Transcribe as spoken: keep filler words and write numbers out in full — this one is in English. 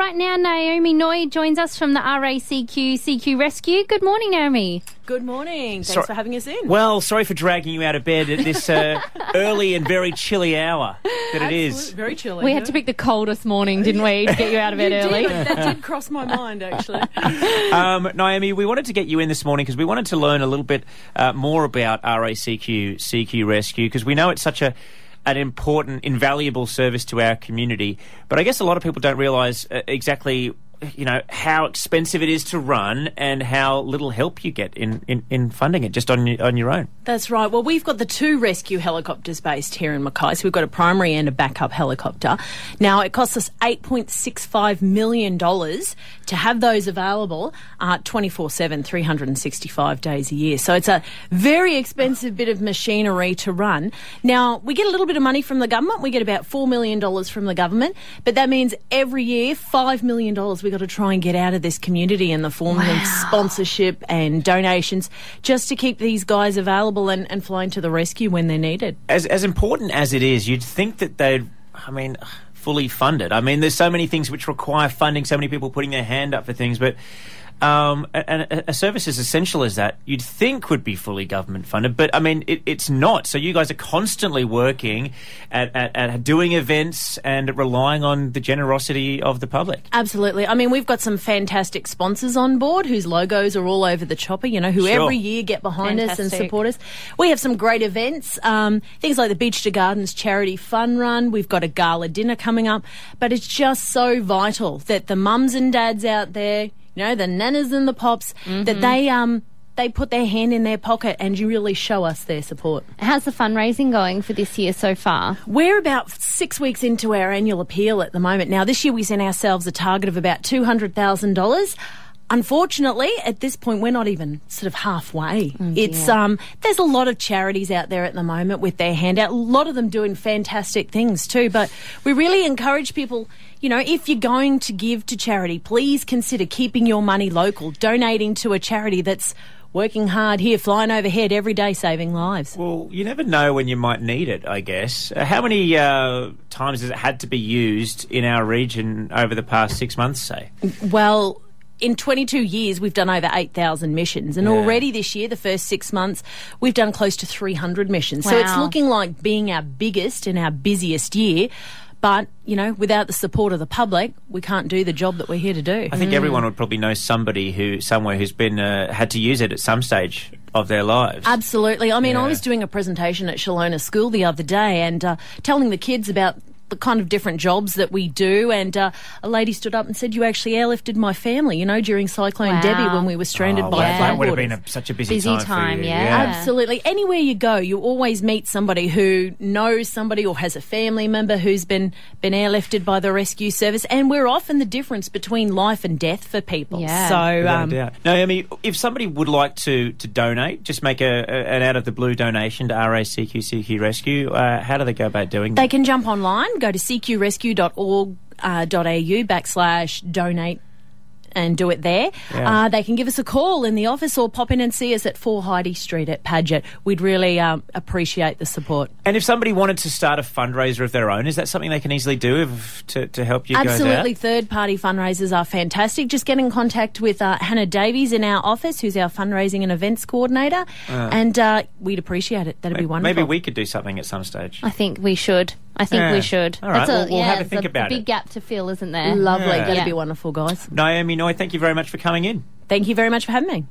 Right now, Naomi Noy joins us from the R A C Q C Q Rescue. Good morning, Naomi. Good morning. Thanks So- for having us in. Well, sorry for dragging you out of bed at this uh, early and very chilly hour that it is. Absolutely, very chilly. We had to pick the coldest morning, didn't we, to get you out of bed You early? did. That did cross my mind, actually. Um, Naomi, we wanted to get you in this morning because we wanted to learn a little bit uh, more about R A C Q C Q Rescue, because we know it's such a an important, invaluable service to our community. But I guess a lot of people don't realise uh, exactly, you know, how expensive it is to run and how little help you get in, in, in funding it just on your, on your own. That's right. Well, we've got the two rescue helicopters based here in Mackay. So we've got a primary and a backup helicopter. Now, it costs us eight point six five million dollars to have those available uh, twenty-four seven, three hundred sixty-five days a year. So it's a very expensive bit of machinery to run. Now, we get a little bit of money from the government. We get about four million dollars from the government. But that means every year, five million dollars we've got to try and get out of this community in the form Wow. of sponsorship and donations just to keep these guys available and, and flying to the rescue when they're needed. As as important as it is, you'd think that they'd, I mean, fully fund it. I mean, there's so many things which require funding, so many people putting their hand up for things, but um, a, a, a service as essential as that, you'd think would be fully government funded, but I mean, it, it's not. So you guys are constantly working at, at, at doing events and relying on the generosity of the public. Absolutely. I mean, we've got some fantastic sponsors on board whose logos are all over the chopper, you know, who Sure. every year get behind us and Fantastic. support us. We have some great events, um, things like the Beach to Gardens charity fun run. We've got a gala dinner coming up, but it's just so vital that the mums and dads out there, you know, the nanas and the pops, that they um they put their hand in their pocket and you really show us their support. How's the fundraising going for this year so far? We're about six weeks into our annual appeal at the moment. Now, this year we set ourselves a target of about two hundred thousand dollars. Unfortunately, at this point, we're not even sort of halfway. It's um, there's a lot of charities out there at the moment with their hand out. A lot of them doing fantastic things too. But we really encourage people, you know, if you're going to give to charity, please consider keeping your money local, donating to a charity that's working hard here, flying overhead every day, saving lives. Well, you never know when you might need it, I guess. Uh, how many uh, times has it had to be used in our region over the past six months, say? Well, in twenty-two years, we've done over eight thousand missions. And Yeah. already this year, the first six months, we've done close to three hundred missions. So it's Wow. looking like being our biggest and our busiest year. But, you know, without the support of the public, we can't do the job that we're here to do. I think everyone would probably know somebody who, somewhere who's been uh, had to use it at some stage of their lives. Absolutely. I mean, Yeah. I was doing a presentation at Shalona School the other day and uh, telling the kids about the kind of different jobs that we do, and uh, a lady stood up and said, "You actually airlifted my family, you know, during Cyclone Wow. Debbie when we were stranded Oh, by well, that would have floodwaters." been a, such a busy, Busy time, time, for you. yeah. Absolutely. Anywhere you go, you always meet somebody who knows somebody or has a family member who's been, been airlifted by the rescue service, and we're often the difference between life and death for people. Yeah. So, Without um, a doubt. Naomi, if somebody would like to, to donate, just make a, a, an out-of-the-blue donation to R A C Q C Q Rescue, uh, how do they go about doing that? they can jump online, go to c q rescue dot org dot a u backslash donate and do it there. Yeah. Uh, they can give us a call in the office or pop in and see us at four Heidi Street at Paget. We'd really um, appreciate the support. And if somebody wanted to start a fundraiser of their own, is that something they can easily do if, to, to help you Absolutely. guys out? Third-party fundraisers are fantastic. Just get in contact with uh, Hannah Davies in our office, who's our fundraising and events coordinator, and uh, we'd appreciate it. That'd be wonderful. Maybe we could do something at some stage. I think we should. I think Yeah. we should. All right, That's we'll- we'll yeah, have a it's think about big it. gap to fill, isn't there? Lovely. Yeah. That'd Yeah. be wonderful, guys. Naomi Noy, thank you very much for coming in. Thank you very much for having me.